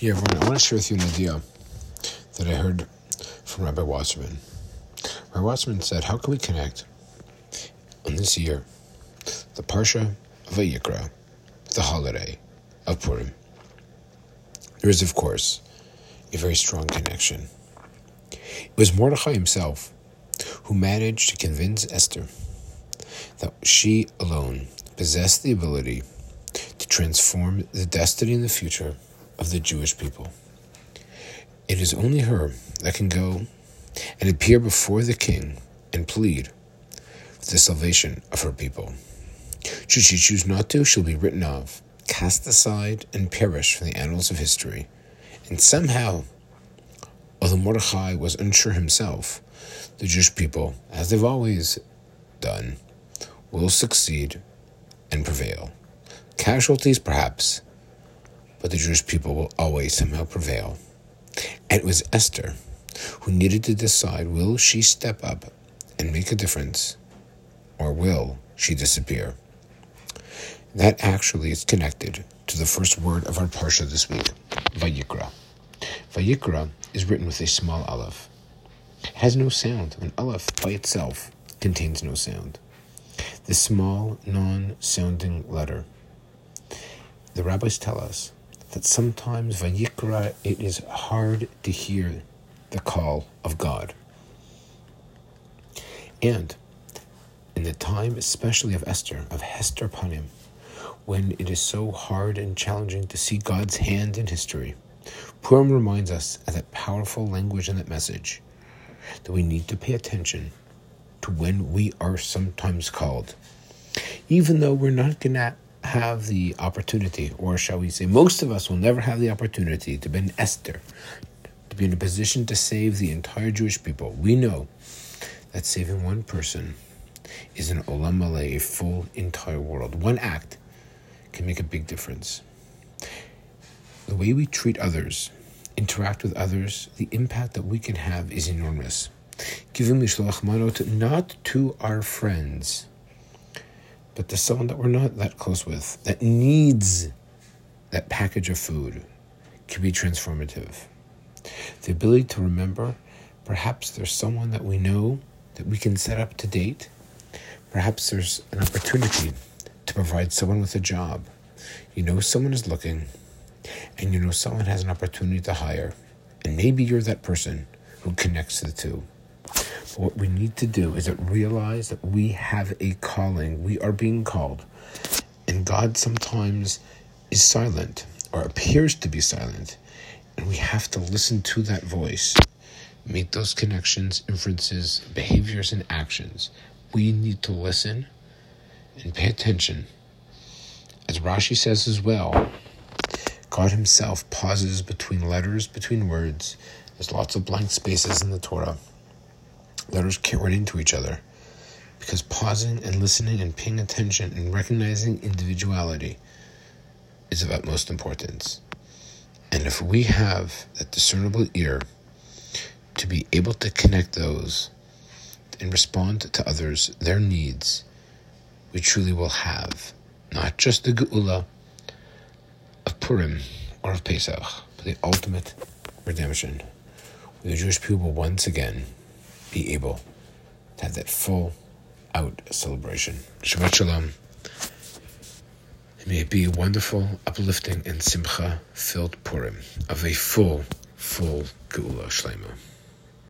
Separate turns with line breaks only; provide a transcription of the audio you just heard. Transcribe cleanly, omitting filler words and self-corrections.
Yeah, everyone, I want to share with you an idea that I heard from Rabbi Wasserman. Rabbi Wasserman said, how can we connect on this year the Parsha of Vayikra, the holiday of Purim? There is, of course, a very strong connection. It was Mordechai himself who managed to convince Esther that she alone possessed the ability to transform the destiny and the future of the Jewish people. It is only her that can go and appear before the king and plead for the salvation of her people. Should she choose not to, she'll be written off, cast aside, and perish from the annals of history. And somehow, although Mordechai was unsure himself, the Jewish people, as they've always done, will succeed and prevail. Casualties, perhaps, but the Jewish people will always somehow prevail. And it was Esther who needed to decide, will she step up and make a difference, or will she disappear? That actually is connected to the first word of our Parsha this week, Vayikra. Vayikra is written with a small aleph. It has no sound. An aleph by itself contains no sound. The small, non-sounding letter. The rabbis tell us that sometimes Vayikra, it is hard to hear the call of God. And in the time, especially of Esther, of Hester Panim, when it is so hard and challenging to see God's hand in history, Purim reminds us of that powerful language and that message that we need to pay attention to when we are sometimes called. Even though we're not going to have the opportunity, or shall we say, most of us will never have the opportunity to be an Esther, to be in a position to save the entire Jewish people. We know that saving one person is an olam maleh, a full entire world. One act can make a big difference. The way we treat others, interact with others, the impact that we can have is enormous. Giving mishloach manot not to our friends, but to someone that we're not that close with, that needs that package of food, can be transformative. The ability to remember, perhaps there's someone that we know that we can set up to date. Perhaps there's an opportunity to provide someone with a job. You know someone is looking, and you know someone has an opportunity to hire, and maybe you're that person who connects the two. But what we need to do is realize that we have a calling. We are being called, and God sometimes is silent, or appears to be silent, and we have to listen to that voice, make those connections, inferences, behaviors, and actions. We need to listen and pay attention. As Rashi says as well, God himself pauses between letters, between words. There's lots of blank spaces in the Torah. Letters can't run into each other, because pausing and listening and paying attention and recognizing individuality is of utmost importance. And if we have that discernible ear to be able to connect those and respond to others, their needs, we truly will have not just the Geula of Purim or of Pesach, but the ultimate redemption. The Jewish people will once again be able to have that full-out celebration. Shabbat Shalom. And may it be a wonderful, uplifting, and simcha-filled Purim of a full Geula Shlema.